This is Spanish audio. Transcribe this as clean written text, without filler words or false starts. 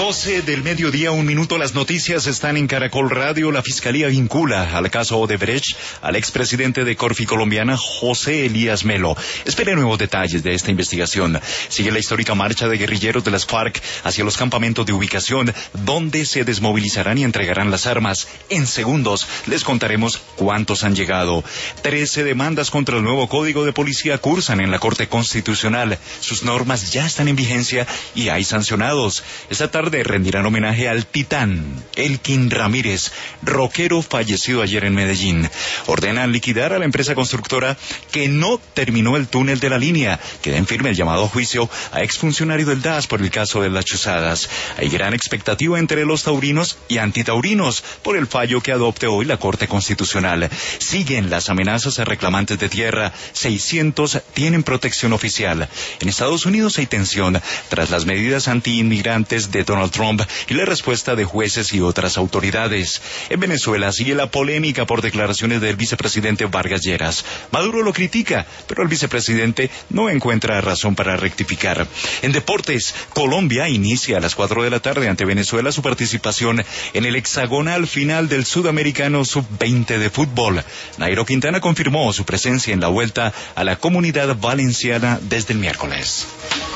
12 del mediodía, 1 minuto. Las noticias están en Caracol Radio. La Fiscalía vincula al caso Odebrecht al expresidente de Corfi Colombiana, José Elías Melo. Espere nuevos detalles de esta investigación. Sigue la histórica marcha de guerrilleros de las FARC hacia los campamentos de ubicación, donde se desmovilizarán y entregarán las armas. En segundos les contaremos cuántos han llegado. 13 demandas contra el nuevo Código de Policía cursan en la Corte Constitucional. Sus normas ya están en vigencia y hay sancionados. Esta tarde rendirán homenaje al titán, Elkin Ramírez, rockero fallecido ayer en Medellín. Ordenan liquidar a la empresa constructora que no terminó el túnel de la línea. Queda en firme el llamado a juicio a exfuncionario del DAS por el caso de las chuzadas. Hay gran expectativa entre los taurinos y antitaurinos por el fallo que adopte hoy la Corte Constitucional. Siguen las amenazas a reclamantes de tierra. 600 tienen protección oficial. En Estados Unidos hay tensión tras las medidas antiinmigrantes de Donald Trump y la respuesta de jueces y otras autoridades. En Venezuela sigue la polémica por declaraciones del vicepresidente Vargas Lleras. Maduro lo critica, pero el vicepresidente no encuentra razón para rectificar. En deportes, Colombia inicia a las 4 de la tarde ante Venezuela su participación en el hexagonal final del Sudamericano Sub-20 de fútbol. Nairo Quintana confirmó su presencia en la vuelta a la Comunidad Valenciana desde el miércoles.